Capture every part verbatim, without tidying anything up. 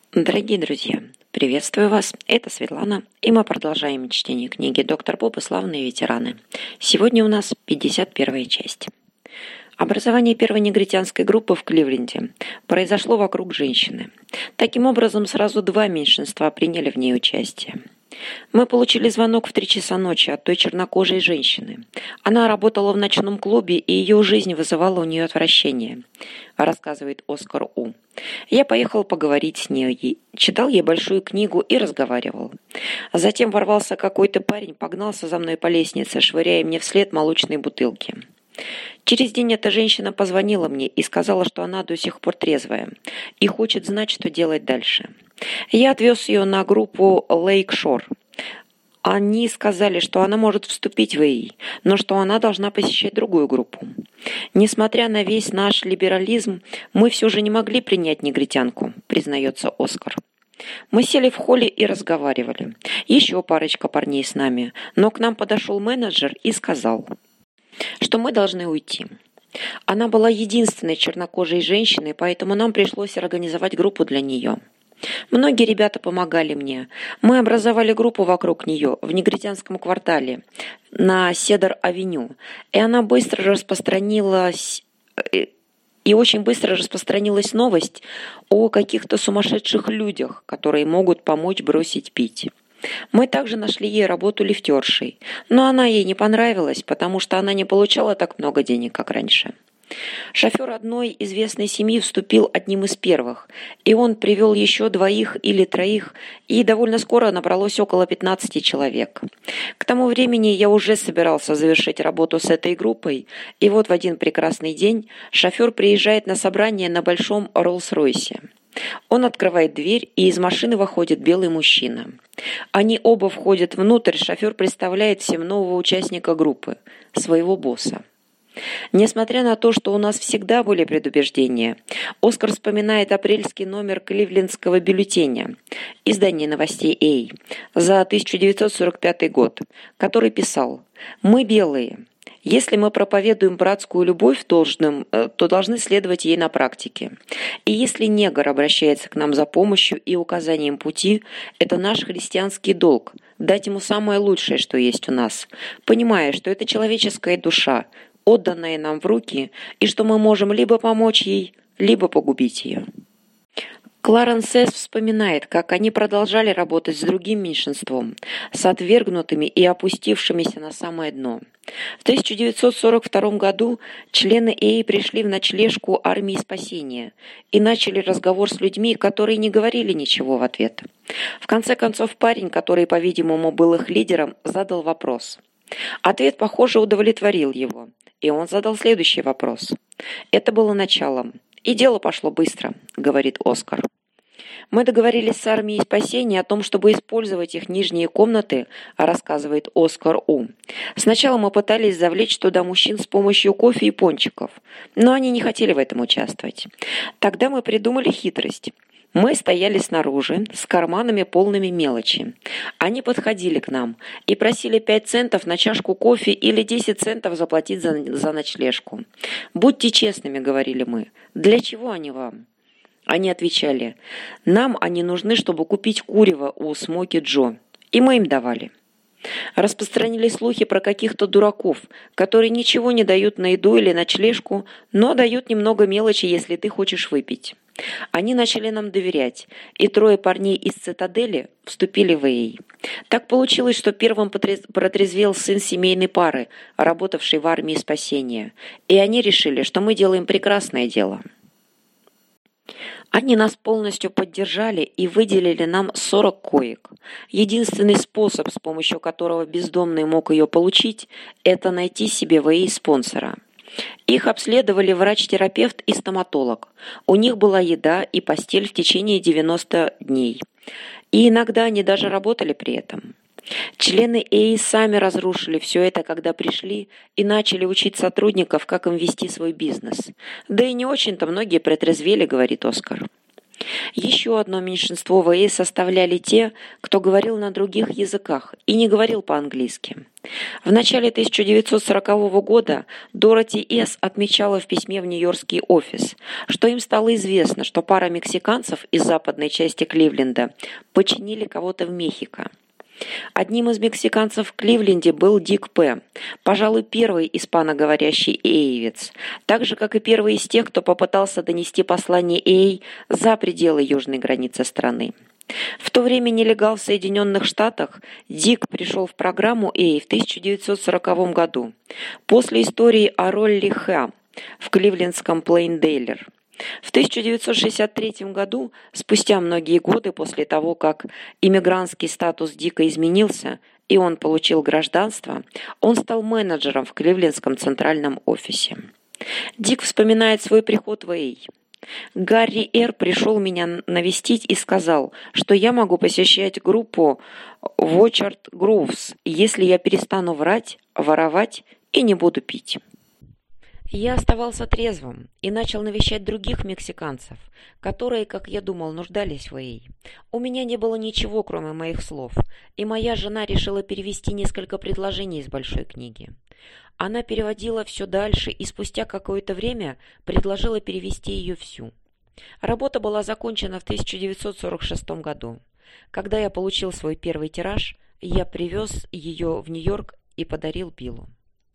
Дорогие друзья, приветствую вас. Это Светлана, и мы продолжаем чтение книги «Доктор Боб и славные ветераны». Сегодня у нас пятьдесят первая часть. Образование первой негритянской группы в Кливленде произошло вокруг женщины. Таким образом, сразу два меньшинства приняли в ней участие. Мы получили звонок в три часа ночи от той чернокожей женщины. Она работала в ночном клубе, и ее жизнь вызывала у нее отвращение, рассказывает Оскар У. Я поехал поговорить с ней, читал ей большую книгу и разговаривал. Затем ворвался какой-то парень, погнался за мной по лестнице, швыряя мне вслед молочные бутылки. Через день эта женщина позвонила мне и сказала, что она до сих пор трезвая и хочет знать, что делать дальше. Я отвез ее на группу Лейк-Шор. Они сказали, что она может вступить в эй и, но что она должна посещать другую группу. Несмотря на весь наш либерализм, мы все же не могли принять негритянку, признается Оскар. Мы сели в холле и разговаривали. Еще парочка парней с нами, но к нам подошел менеджер и сказал, что мы должны уйти. Она была единственной чернокожей женщиной, поэтому нам пришлось организовать группу для нее. Многие ребята помогали мне. Мы образовали группу вокруг нее в негритянском квартале на Седар-авеню, и она быстро распространилась, и очень быстро распространилась новость о каких-то сумасшедших людях, которые могут помочь бросить пить. Мы также нашли ей работу лифтершей, но она ей не понравилась, потому что она не получала так много денег, как раньше. Шофер одной известной семьи вступил одним из первых, и он привел еще двоих или троих, и довольно скоро набралось около пятнадцати человек. К тому времени я уже собирался завершить работу с этой группой, и вот в один прекрасный день шофер приезжает на собрание на большом Роллс-Ройсе. Он открывает дверь, и из машины выходит белый мужчина. Они оба входят внутрь, шофер представляет всем нового участника группы, своего босса. Несмотря на то, что у нас всегда были предубеждения, Оскар вспоминает апрельский номер Кливлендского бюллетеня, издания новостей «Эй», за тысяча девятьсот сорок пятый год, который писал «Мы белые. Если мы проповедуем братскую любовь должным, то должны следовать ей на практике. И если негр обращается к нам за помощью и указанием пути, это наш христианский долг – дать ему самое лучшее, что есть у нас, понимая, что это человеческая душа, отданная нам в руки, и что мы можем либо помочь ей, либо погубить ее». Кларенс Эс вспоминает, как они продолжали работать с другим меньшинством, с отвергнутыми и опустившимися на самое дно. В тысяча девятьсот сорок втором году члены эй и пришли в ночлежку армии спасения и начали разговор с людьми, которые не говорили ничего в ответ. В конце концов, парень, который, по-видимому, был их лидером, задал вопрос. Ответ, похоже, удовлетворил его, и он задал следующий вопрос. Это было началом. «И дело пошло быстро», — говорит Оскар. «Мы договорились с армией спасения о том, чтобы использовать их нижние комнаты», — рассказывает Оскар У. «Сначала мы пытались завлечь туда мужчин с помощью кофе и пончиков, но они не хотели в этом участвовать. Тогда мы придумали хитрость. Мы стояли снаружи с карманами полными мелочи. Они подходили к нам и просили пять центов на чашку кофе или десять центов заплатить за, за ночлежку. «Будьте честными», — говорили мы. «Для чего они вам?» Они отвечали, «Нам они нужны, чтобы купить курево у Смоки Джо». И мы им давали. Распространились слухи про каких-то дураков, которые ничего не дают на еду или ночлежку, но дают немного мелочи, если ты хочешь выпить. Они начали нам доверять, и трое парней из «Цитадели» вступили в эй и. Так получилось, что первым протрезвел сын семейной пары, работавшей в армии спасения, и они решили, что мы делаем прекрасное дело. Они нас полностью поддержали и выделили нам сорок коек. Единственный способ, с помощью которого бездомный мог ее получить, это найти себе в эй и спонсора. Их обследовали врач-терапевт и стоматолог. У них была еда и постель в течение девяноста дней. И иногда они даже работали при этом. Члены эй и сами разрушили все это, когда пришли и начали учить сотрудников, как им вести свой бизнес. Да и не очень-то многие протрезвели, говорит Оскар. Еще одно меньшинство в эй составляли те, кто говорил на других языках и не говорил по-английски. В начале тысяча девятьсот сорокового года Дороти С. отмечала в письме в Нью-Йоркский офис, что им стало известно, что пара мексиканцев из западной части Кливленда починили кого-то в Мехико. Одним из мексиканцев в Кливленде был Дик П., пожалуй, первый испаноговорящий эевец, так же, как и первый из тех, кто попытался донести послание эй за пределы южной границы страны. В то время нелегал в Соединенных Штатах, Дик пришел в программу эй в тысяча девятьсот сороковом году, после истории о Ролли Х. в кливлендском Плейндейлер. В тысяча девятьсот шестьдесят третьем году, спустя многие годы после того, как иммигрантский статус Дика изменился и он получил гражданство, он стал менеджером в кливлендском центральном офисе. Дик вспоминает свой приход в эй. Гарри Р. пришел меня навестить и сказал, что я могу посещать группу Watchard Groves, если я перестану врать, воровать и не буду пить. Я оставался трезвым и начал навещать других мексиканцев, которые, как я думал, нуждались в эй. У меня не было ничего, кроме моих слов, и моя жена решила перевести несколько предложений из большой книги. Она переводила все дальше и спустя какое-то время предложила перевести ее всю. Работа была закончена в тысяча девятьсот сорок шестом году. Когда я получил свой первый тираж, я привез ее в Нью-Йорк и подарил Биллу.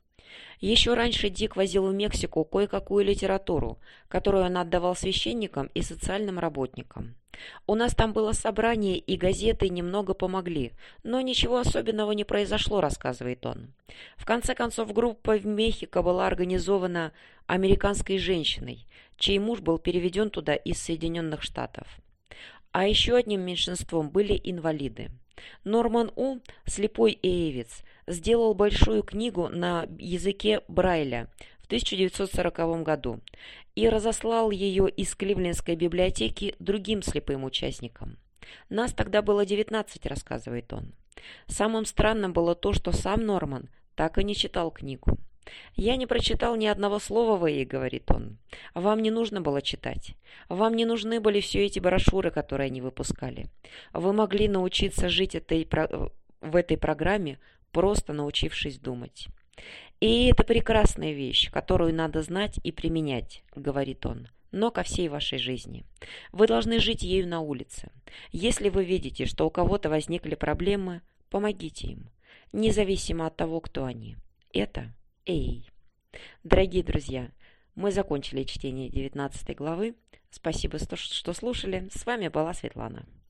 Еще раньше Дик возил в Мексику кое-какую литературу, которую он отдавал священникам и социальным работникам. У нас там было собрание, и газеты немного помогли, но ничего особенного не произошло, рассказывает он. В конце концов, группа в Мехико была организована американской женщиной, чей муж был переведен туда из Соединенных Штатов. А еще одним меньшинством были инвалиды. Норман У., слепой эевец, сделал большую книгу на языке Брайля в тысяча девятьсот сороковом году и разослал ее из Кливлендской библиотеки другим слепым участникам. Нас тогда было девятнадцать, рассказывает он. Самым странным было то, что сам Норман так и не читал книгу. «Я не прочитал ни одного слова в эй», — говорит он. «Вам не нужно было читать. Вам не нужны были все эти брошюры, которые они выпускали. Вы могли научиться жить этой, в этой программе, просто научившись думать. И это прекрасная вещь, которую надо знать и применять», — говорит он, «но ко всей вашей жизни. Вы должны жить ею на улице. Если вы видите, что у кого-то возникли проблемы, помогите им, независимо от того, кто они. Это эй». Дорогие друзья, мы закончили чтение девятнадцатой главы. Спасибо, что слушали. С вами была Светлана.